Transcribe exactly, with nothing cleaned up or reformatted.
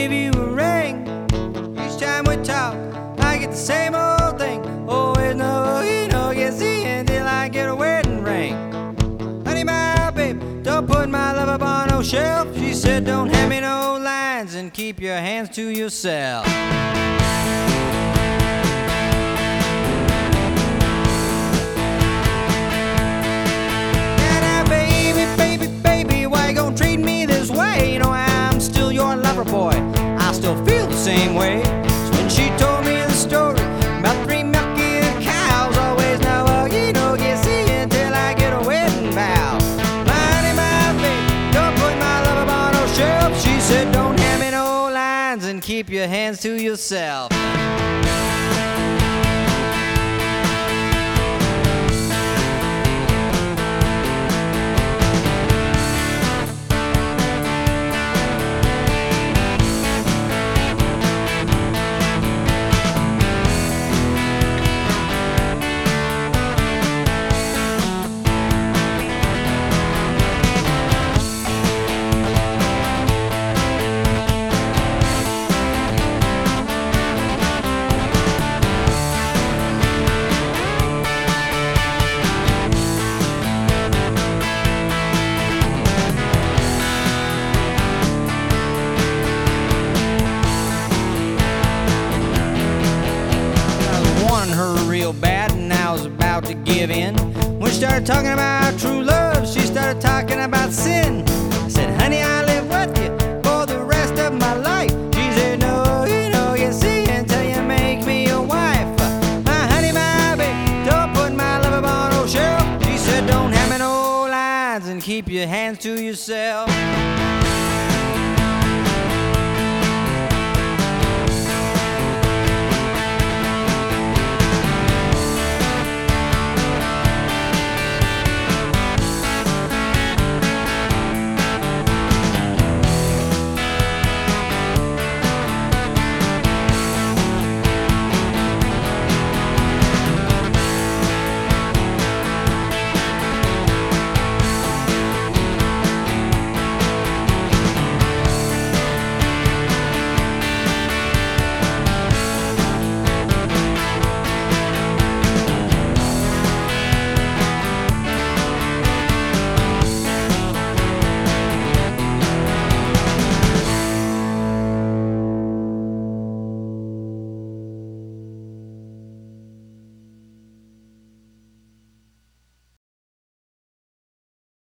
give you a ring. Each time we talk, I get the same old thing. Always know, you know, get see until I get a wedding ring. Honey, my babe, don't put my love up on no shelf. She said, don't hand me no lines and keep your hands to yourself. Boy, I still feel the same way. So when she told me the story about three milky cows, always know, oh, you know, you see until I get a wedding vow. My honey, my babe, don't put my love up on no shelf. She said, don't hand me no lines and keep your hands to yourself. Real bad, and I was about to give in. When she started talking about true love, she started talking about sin. I said, honey, I live with you for the rest of my life. She said, no, you know, you see until you make me your wife. My honey, my babe, don't put my love up on no shelf. She said, don't have me no lines and keep your hands to yourself.